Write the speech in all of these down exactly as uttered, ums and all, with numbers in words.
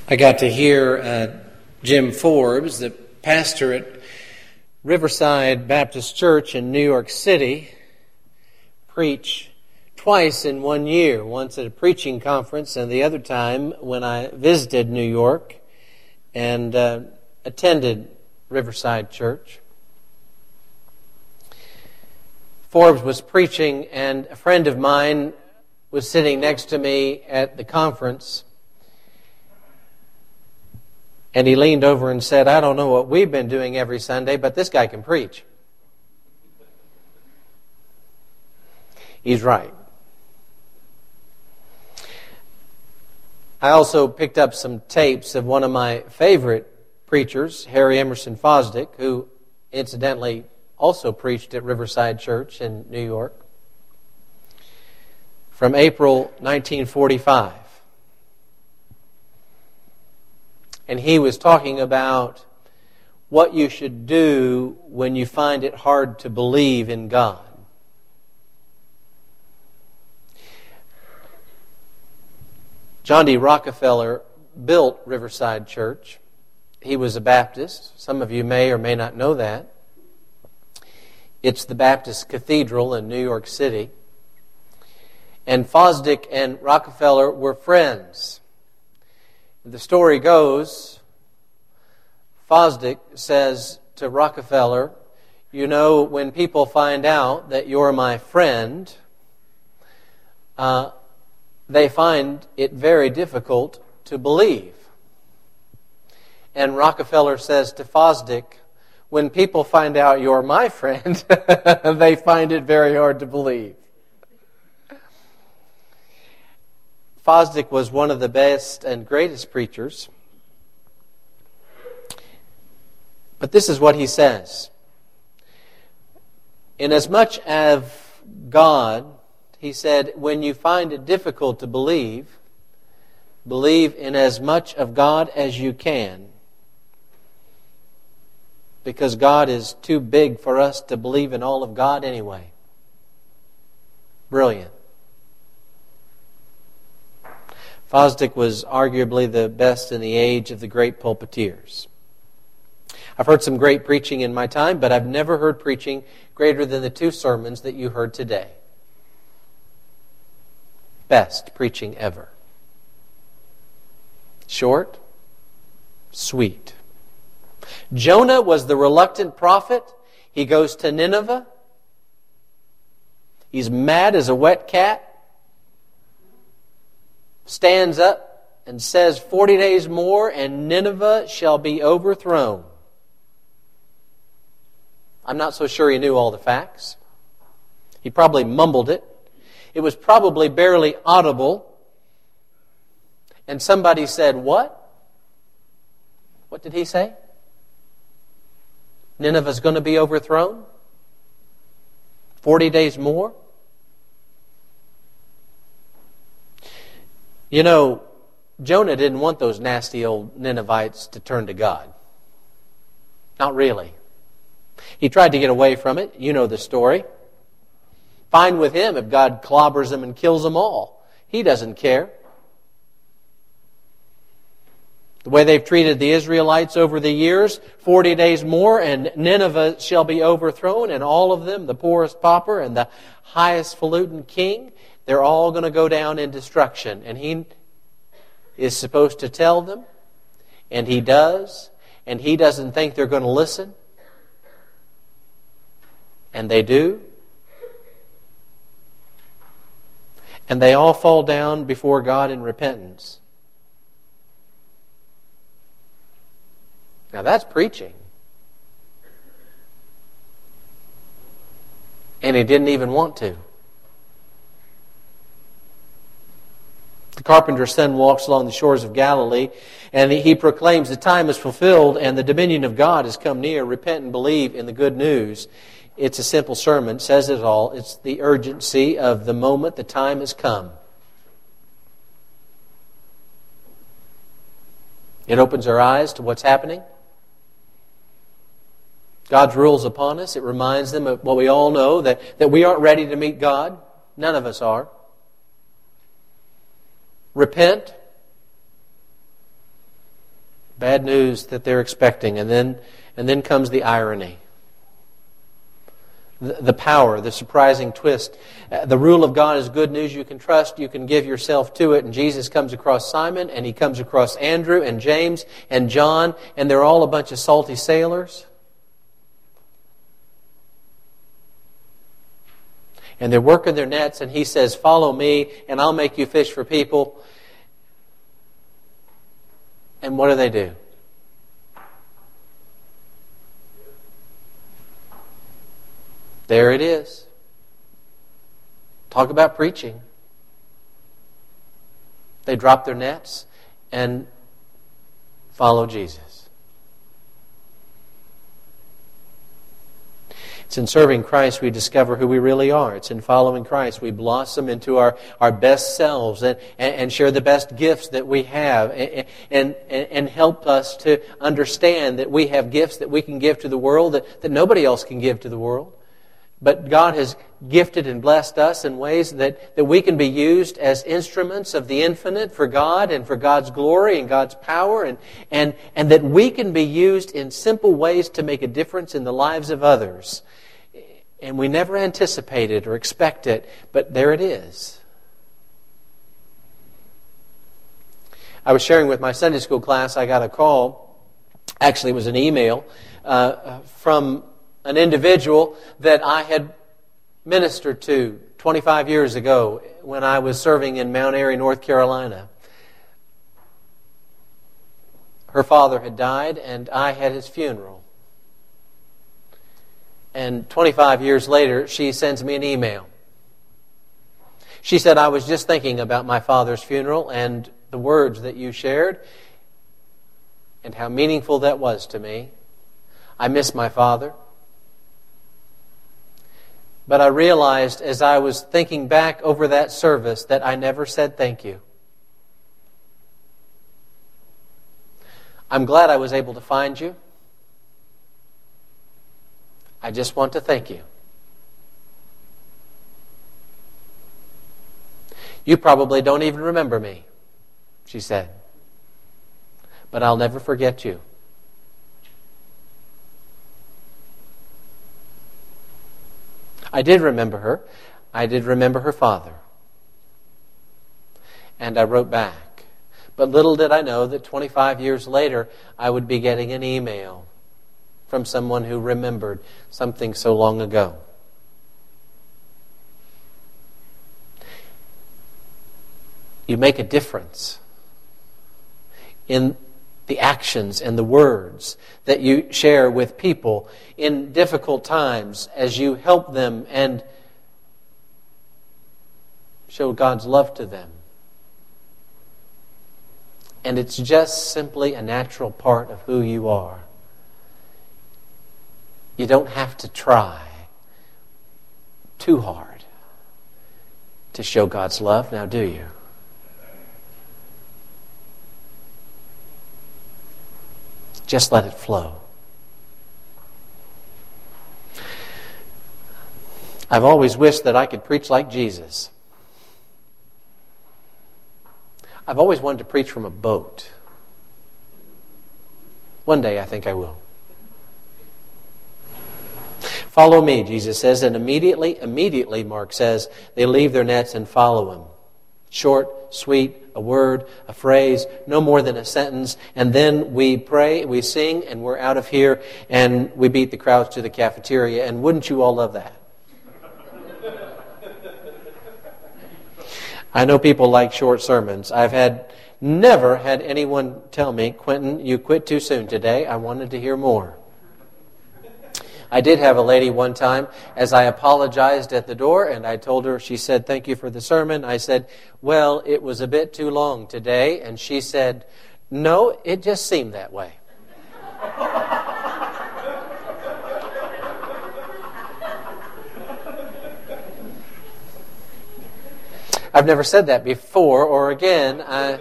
I got to hear uh, Jim Forbes, the pastor at Riverside Baptist Church in New York City, preach twice in one year, once at a preaching conference and the other time when I visited New York and uh, attended Riverside Church. Forbes was preaching, and a friend of mine was sitting next to me at the conference, and he leaned over and said, "I don't know what we've been doing every Sunday, but this guy can preach." He's right. I also picked up some tapes of one of my favorite preachers, Harry Emerson Fosdick, who incidentally also preached at Riverside Church in New York, from April nineteen forty-five. And he was talking about what you should do when you find it hard to believe in God. John D. Rockefeller built Riverside Church. He was a Baptist. Some of you may or may not know that. It's the Baptist Cathedral in New York City. And Fosdick and Rockefeller were friends. The story goes, Fosdick says to Rockefeller, "You know, when people find out that you're my friend, uh, they find it very difficult to believe." And Rockefeller says to Fosdick, "When people find out you're my friend, they find it very hard to believe." Fosdick was one of the best and greatest preachers. But this is what he says. Inasmuch as God, he said, when you find it difficult to believe, believe in as much of God as you can. Because God is too big for us to believe in all of God anyway. Brilliant. Fosdick was arguably the best in the age of the great pulpiteers. I've heard some great preaching in my time, but I've never heard preaching greater than the two sermons that you heard today. Best preaching ever. Short, sweet. Jonah was the reluctant prophet. He goes to Nineveh. He's mad as a wet cat. Stands up and says, forty days more and Nineveh shall be overthrown. I'm not so sure he knew all the facts. He probably mumbled it. It was probably barely audible. And somebody said, "What? What did he say? Nineveh's going to be overthrown? Forty days more?" You know, Jonah didn't want those nasty old Ninevites to turn to God. Not really. He tried to get away from it. You know the story. Fine with him if God clobbers them and kills them all. He doesn't care. The way they've treated the Israelites over the years, forty days more and Nineveh shall be overthrown, and all of them, the poorest pauper and the highest falutin king, they're all going to go down in destruction. And he is supposed to tell them, and he does, and he doesn't think they're going to listen. And they do. And they all fall down before God in repentance. Now that's preaching. And he didn't even want to. The carpenter's son walks along the shores of Galilee, and he proclaims the time is fulfilled and the dominion of God has come near. Repent and believe in the good news. It's a simple sermon, says it all. It's the urgency of the moment. The time has come. It opens our eyes to what's happening. God's rules upon us. It reminds them of what we all know, that, that we aren't ready to meet God. None of us are. Repent. Bad news that they're expecting. And then, and then comes the irony. The, the power, the surprising twist. Uh, the rule of God is good news you can trust. You can give yourself to it. And Jesus comes across Simon, and He comes across Andrew and James and John, and they're all a bunch of salty sailors. And they're working their nets, and He says, "Follow me, and I'll make you fish for people." And what do they do? There it is. Talk about preaching. They drop their nets and follow Jesus. It's in serving Christ we discover who we really are. It's in following Christ we blossom into our, our best selves and, and, and share the best gifts that we have and, and, and help us to understand that we have gifts that we can give to the world that, that nobody else can give to the world. But God has gifted and blessed us in ways that, that we can be used as instruments of the infinite for God and for God's glory and God's power, and, and, and that we can be used in simple ways to make a difference in the lives of others. And we never anticipate it or expect it, but there it is. I was sharing with my Sunday school class, I got a call, actually it was an email, uh, from an individual that I had ministered to twenty-five years ago when I was serving in Mount Airy, North Carolina. Her father had died, and I had his funeral. And twenty-five years later, she sends me an email. She said, "I was just thinking about my father's funeral and the words that you shared and how meaningful that was to me. I miss my father. But I realized as I was thinking back over that service that I never said thank you. I'm glad I was able to find you. I just want to thank you. You probably don't even remember me," she said, "but I'll never forget you." I did remember her. I did remember her father. And I wrote back. But little did I know that twenty-five years later, I would be getting an email from someone who remembered something so long ago. You make a difference in the actions and the words that you share with people in difficult times as you help them and show God's love to them. And it's just simply a natural part of who you are. You don't have to try too hard to show God's love, now do you? Just let it flow. I've always wished that I could preach like Jesus. I've always wanted to preach from a boat. One day I think I will. "Follow me," Jesus says, and immediately, immediately, Mark says, they leave their nets and follow Him. Short, sweet, a word, a phrase, no more than a sentence, and then we pray, we sing, and we're out of here, and we beat the crowds to the cafeteria, and wouldn't you all love that? I know people like short sermons. I've had never had anyone tell me, "Quentin, you quit too soon today. I wanted to hear more." I did have a lady one time, as I apologized at the door, and I told her, she said, "Thank you for the sermon." I said, "Well, it was a bit too long today." And she said, "No, it just seemed that way." I've never said that before or again. I...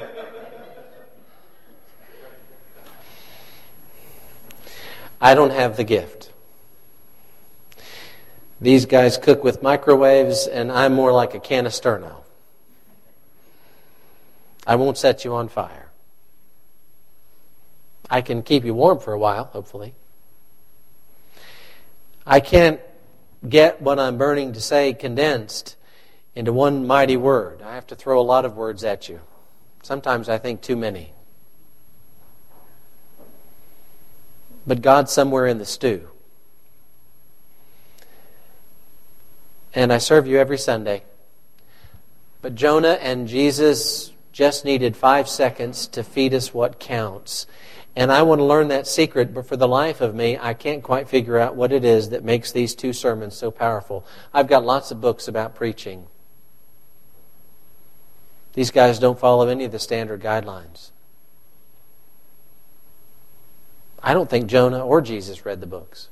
I don't have the gift. These guys cook with microwaves, and I'm more like a can of Sterno. I won't set you on fire. I can keep you warm for a while, hopefully. I can't get what I'm burning to say condensed into one mighty word. I have to throw a lot of words at you. Sometimes I think too many. But God's somewhere in the stew. And I serve you every Sunday. But Jonah and Jesus just needed five seconds to feed us what counts. And I want to learn that secret, but for the life of me, I can't quite figure out what it is that makes these two sermons so powerful. I've got lots of books about preaching. These guys don't follow any of the standard guidelines. I don't think Jonah or Jesus read the books.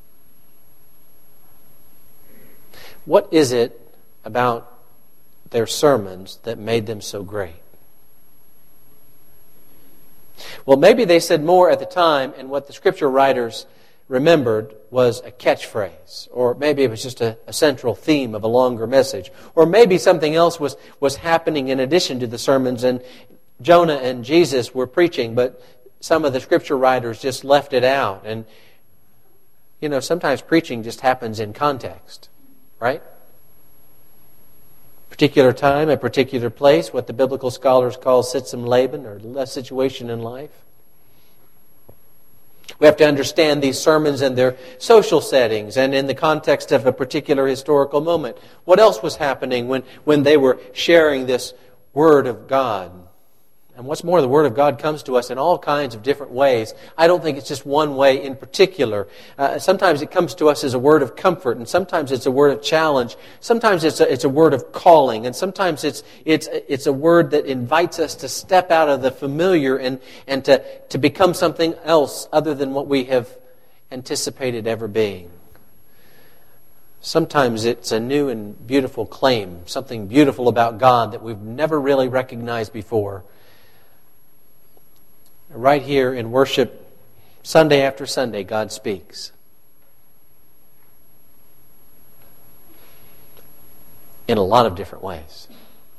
What is it about their sermons that made them so great? Well, maybe they said more at the time, and what the Scripture writers remembered was a catchphrase, or maybe it was just a, a central theme of a longer message, or maybe something else was, was happening in addition to the sermons, and Jonah and Jesus were preaching, but some of the Scripture writers just left it out. And, you know, sometimes preaching just happens in context, right? Particular time, a particular place, what the biblical scholars call sitzum leben, or a situation in life. We have to understand these sermons in their social settings and in the context of a particular historical moment. What else was happening when, when they were sharing this Word of God? And what's more, the Word of God comes to us in all kinds of different ways. I don't think it's just one way in particular. Uh, sometimes it comes to us as a word of comfort, and sometimes it's a word of challenge. Sometimes it's a, it's a word of calling, and sometimes it's it's it's a word that invites us to step out of the familiar and, and to, to become something else other than what we have anticipated ever being. Sometimes it's a new and beautiful claim, something beautiful about God that we've never really recognized before. Right here in worship, Sunday after Sunday, God speaks. In a lot of different ways.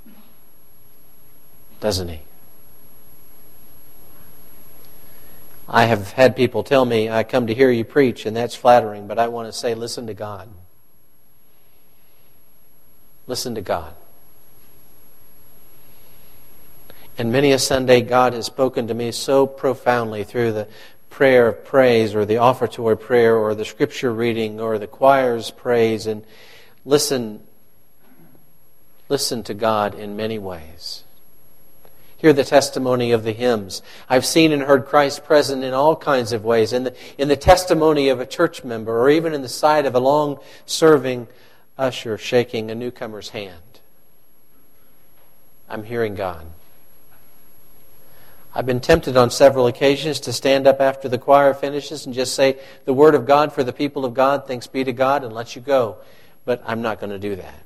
Doesn't He? I have had people tell me, I come to hear you preach, and that's flattering, but I want to say, listen to God. Listen to God. And many a Sunday, God has spoken to me so profoundly through the prayer of praise, or the offertory prayer, or the scripture reading, or the choir's praise. And listen, listen to God in many ways. Hear the testimony of the hymns. I've seen and heard Christ present in all kinds of ways. In the, in the testimony of a church member, or even in the sight of a long-serving usher shaking a newcomer's hand. I'm hearing God. I've been tempted on several occasions to stand up after the choir finishes and just say the word of God for the people of God, thanks be to God, and let you go. But I'm not going to do that.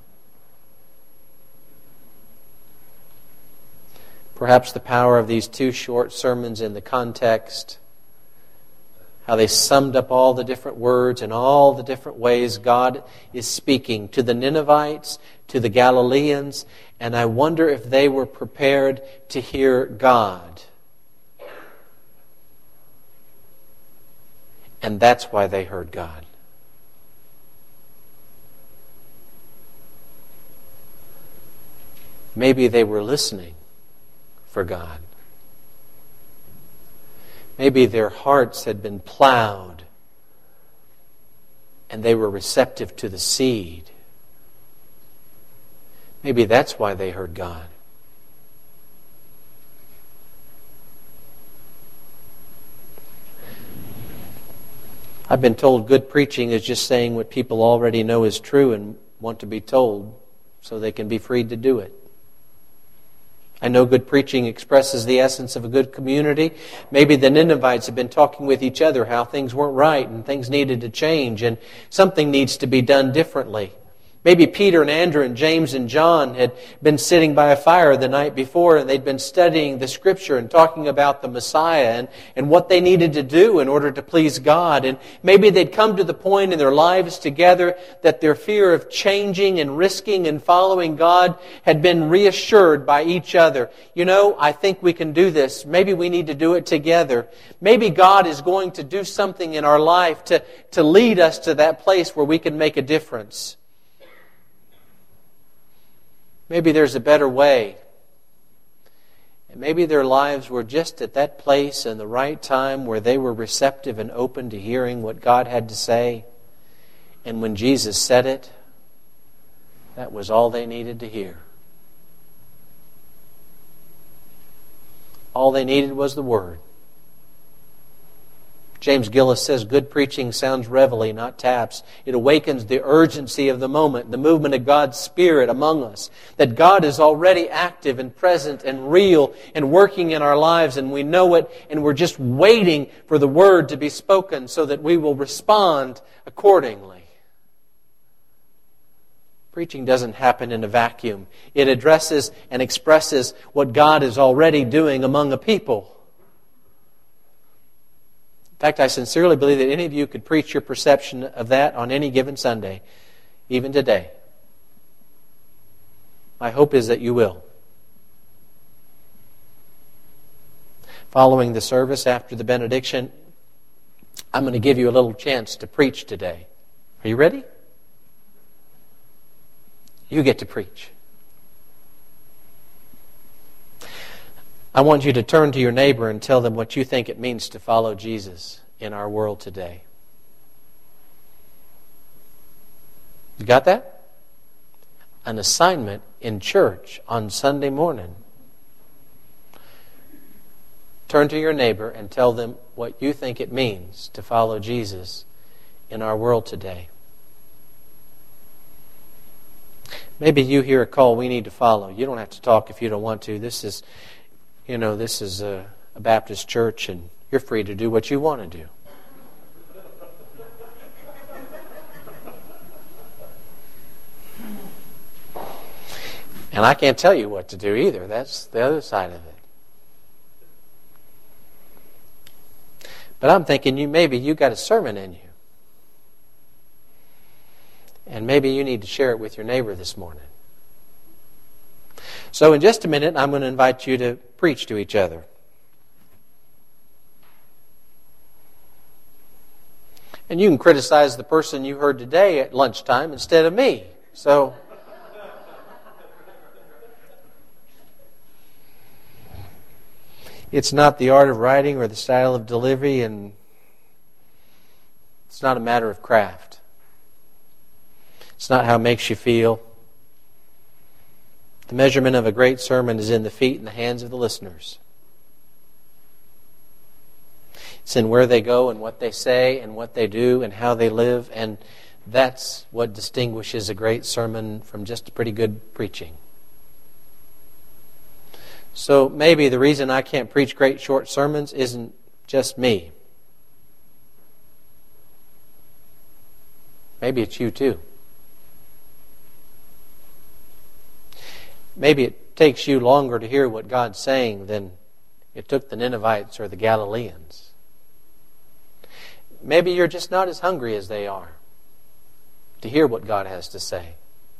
Perhaps the power of these two short sermons in the context, how they summed up all the different words and all the different ways God is speaking to the Ninevites, to the Galileans, and I wonder if they were prepared to hear God. And that's why they heard God. Maybe they were listening for God. Maybe their hearts had been plowed and they were receptive to the seed. Maybe that's why they heard God. I've been told good preaching is just saying what people already know is true and want to be told so they can be freed to do it. I know good preaching expresses the essence of a good community. Maybe the Ninevites have been talking with each other how things weren't right and things needed to change and something needs to be done differently. Maybe Peter and Andrew and James and John had been sitting by a fire the night before and they'd been studying the Scripture and talking about the Messiah and, and what they needed to do in order to please God. And maybe they'd come to the point in their lives together that their fear of changing and risking and following God had been reassured by each other. You know, I think we can do this. Maybe we need to do it together. Maybe God is going to do something in our life to, to lead us to that place where we can make a difference. Maybe there's a better way. And maybe their lives were just at that place and the right time where they were receptive and open to hearing what God had to say. And when Jesus said it, that was all they needed to hear. All they needed was the Word. James Gillis says, good preaching sounds reveille, not taps. It awakens the urgency of the moment, the movement of God's Spirit among us. That God is already active and present and real and working in our lives, and we know it, and we're just waiting for the Word to be spoken so that we will respond accordingly. Preaching doesn't happen in a vacuum. It addresses and expresses what God is already doing among a people. In fact, I sincerely believe that any of you could preach your perception of that on any given Sunday, even today. My hope is that you will. Following the service after the benediction, I'm going to give you a little chance to preach today. Are you ready? You get to preach. I want you to turn to your neighbor and tell them what you think it means to follow Jesus in our world today. You got that? An assignment in church on Sunday morning. Turn to your neighbor and tell them what you think it means to follow Jesus in our world today. Maybe you hear a call we need to follow. You don't have to talk if you don't want to. This is... You know, this is a, a Baptist church and you're free to do what you want to do. And I can't tell you what to do either. That's the other side of it. But I'm thinking you maybe you got a sermon in you. And maybe you need to share it with your neighbor this morning. So in just a minute, I'm going to invite you to preach to each other. And you can criticize the person you heard today at lunchtime instead of me. So it's not the art of writing or the style of delivery, and it's not a matter of craft. It's not how it makes you feel. The measurement of a great sermon is in the feet and the hands of the listeners. It's in where they go and what they say and what they do and how they live. And that's what distinguishes a great sermon from just pretty good preaching. So maybe the reason I can't preach great short sermons isn't just me. Maybe it's you too. Maybe it takes you longer to hear what God's saying than it took the Ninevites or the Galileans. Maybe you're just not as hungry as they are to hear what God has to say.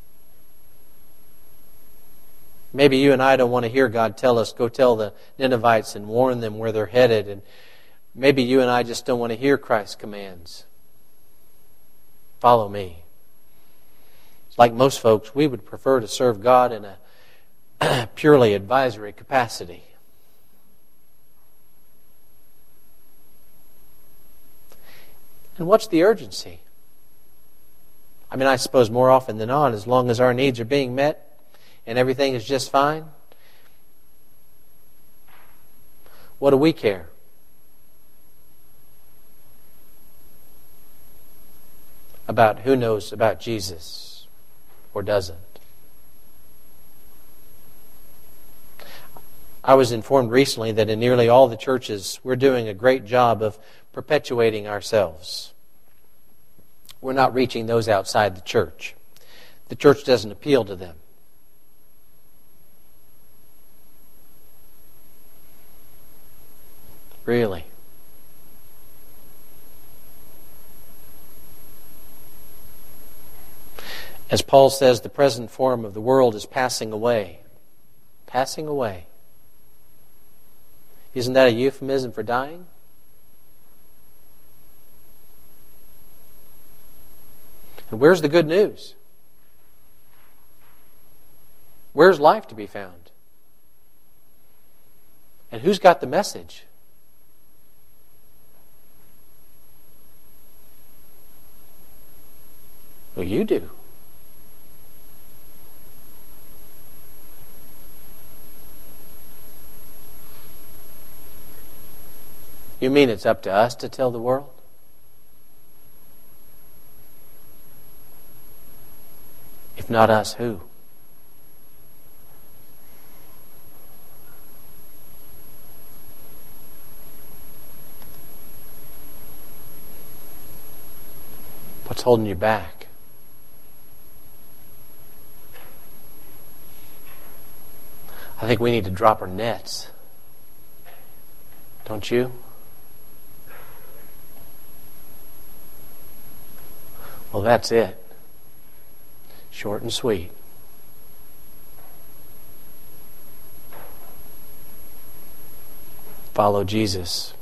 Maybe you and I don't want to hear God tell us, go tell the Ninevites and warn them where they're headed. And maybe you and I just don't want to hear Christ's commands. Follow me. It's like most folks, we would prefer to serve God in a purely advisory capacity. And what's the urgency? I mean, I suppose more often than not, as long as our needs are being met and everything is just fine, what do we care? About who knows about Jesus or doesn't? I was informed recently that in nearly all the churches, we're doing a great job of perpetuating ourselves. We're not reaching those outside the church. The church doesn't appeal to them. Really? As Paul says, the present form of the world is passing away. Passing away. Isn't that a euphemism for dying? And where's the good news? Where's life to be found? And who's got the message? Well, you do. You mean it's up to us to tell the world? If not us, who? What's holding you back? I think we need to drop our nets. Don't you? Well, that's it. Short and sweet. Follow Jesus.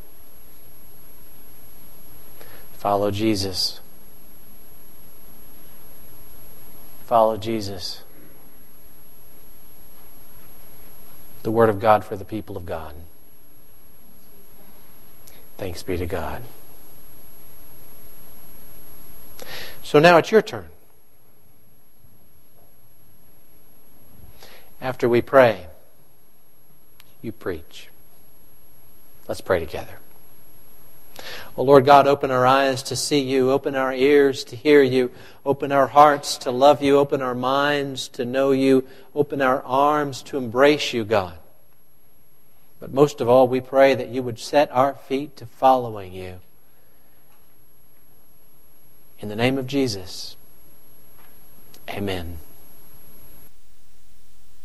Follow Jesus. Follow Jesus. The Word of God for the people of God. Thanks be to God. So now it's your turn. After we pray, you preach. Let's pray together. Oh Lord God, open our eyes to see you. Open our ears to hear you. Open our hearts to love you. Open our minds to know you. Open our arms to embrace you, God. But most of all, we pray that you would set our feet to following you. In the name of Jesus, amen.